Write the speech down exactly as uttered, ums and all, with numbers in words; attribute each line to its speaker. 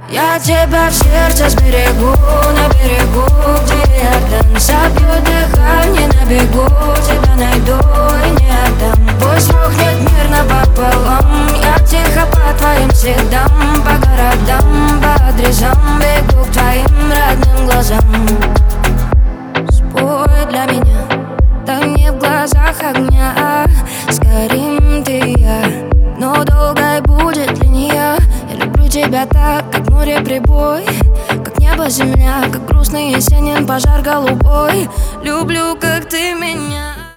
Speaker 1: Я тебя в сердце сберегу, на берегу, где Иордан. Собью дыхание на бегу, тебя найду и не отдам. Пусть рухнет мир напополам, я тихо по твоим следам, по городам, по адресам бегу к твоим родным глазам. Спой для меня, тони в глазах огня. Сгорим ты и я, но долгой будет линия. Я люблю тебя так, как море прибой, как небо земля, как грустный есенин пожар голубой. Люблю, как ты меня.